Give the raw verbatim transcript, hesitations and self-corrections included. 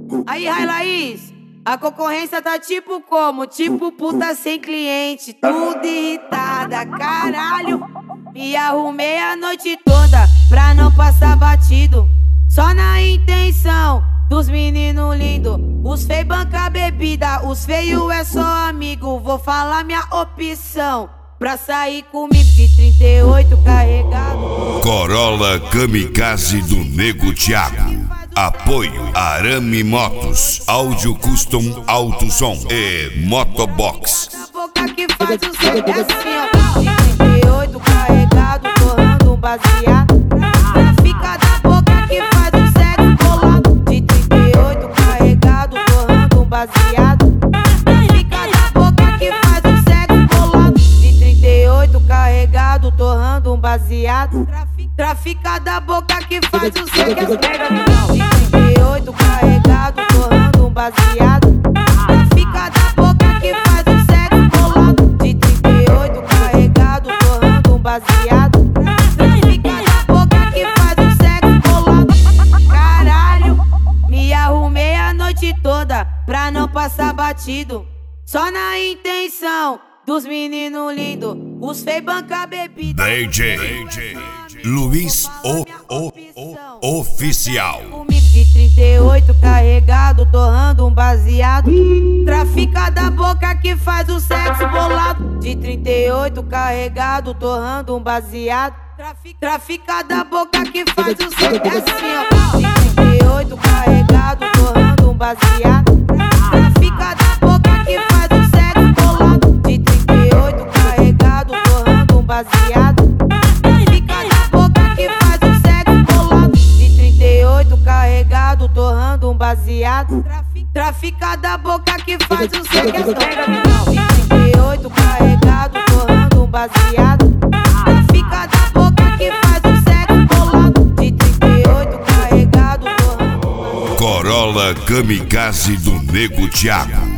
Aí, Rai Laís, a concorrência tá tipo como? Tipo puta sem cliente, tudo irritada, caralho. Me arrumei a noite toda pra não passar batido, só na intenção dos meninos lindos. Os feios banca bebida, os feios é só amigo. Vou falar minha opção pra sair comigo de trinta e oito carregado. Corolla Kamikaze do Nego Thiago. Apoio Arame Motos, Áudio Custom Alto Som e Motobox. A boca que faz o som é assim, ó. De trinta e oito carregado, torrando um baseado. Trafica da boca que faz o sexo bolado. De trinta e oito carregado, torrando um baseado. Trafica da boca que faz o sexo bolado. De trinta e oito carregado, torrando um baseado. Trafica da boca que faz o sexo bolado. De trinta e oito carregado, torrando um baseado. Trafica da boca que faz o sexo bolado. De trinta e oito carregado, torrando um baseado. Trafica da boca que faz o sexo bolado. Caralho, me arrumei a noite toda pra não passar batido, só na intenção dos meninos lindos. Os feios banca bebida. D J Luiz o, o, o Oficial. Comigo de trinta e oito carregado, torrando um baseado. Trafica da boca que faz o sexo bolado. De trinta e oito carregado, torrando um baseado. Trafica da boca que faz o sexo é assim, ó. De trinta e oito carregado, torrando um baseado. Trafica da boca que faz o sexo bolado. De trinta e oito carregado, torrando um baseado. Torrando um baseado. Trafica da boca que faz o sexo. De trinta e oito carregado, torrando um baseado. Trafica da boca que faz o sexo bolado. De trinta e oito carregado, torrando um baseado. Corolla Kamikaze do Nego Thiago.